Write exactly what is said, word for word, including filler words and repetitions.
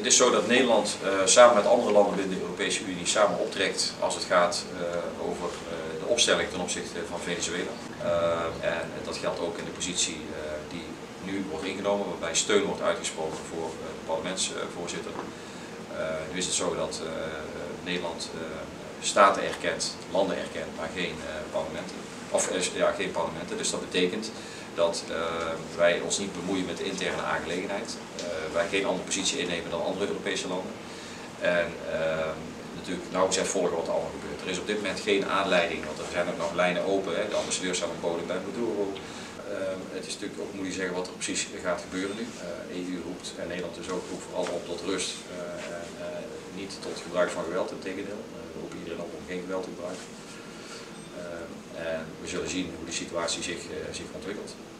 Het is zo dat Nederland uh, samen met andere landen binnen de Europese Unie samen optrekt als het gaat uh, over uh, de opstelling ten opzichte van Venezuela. Uh, en dat geldt ook in de positie uh, die nu wordt ingenomen, waarbij steun wordt uitgesproken voor uh, de parlementsvoorzitter. Uh, nu is het zo dat uh, Nederland uh, staten erkent, landen erkent, maar geen uh, parlementen. Of uh, ja, geen parlementen. Dus dat betekent dat uh, wij ons niet bemoeien met de interne aangelegenheid. Uh, wij geen andere positie innemen dan andere Europese landen. En uh, natuurlijk nauwgezet volgen wat er allemaal gebeurt. Er is op dit moment geen aanleiding, want er zijn ook nog lijnen open. Hè. De ambassadeurs staan op podium bij Maduro. Uh, het is natuurlijk ook moeilijk zeggen wat er precies gaat gebeuren nu. Uh, E U roept en Nederland dus ook roept vooral op tot rust uh, en uh, niet tot gebruik van geweld, integendeel. Uh, we roepen iedereen op om geen geweld te gebruiken. Uh, en we zullen zien hoe de situatie zich, uh, zich ontwikkelt.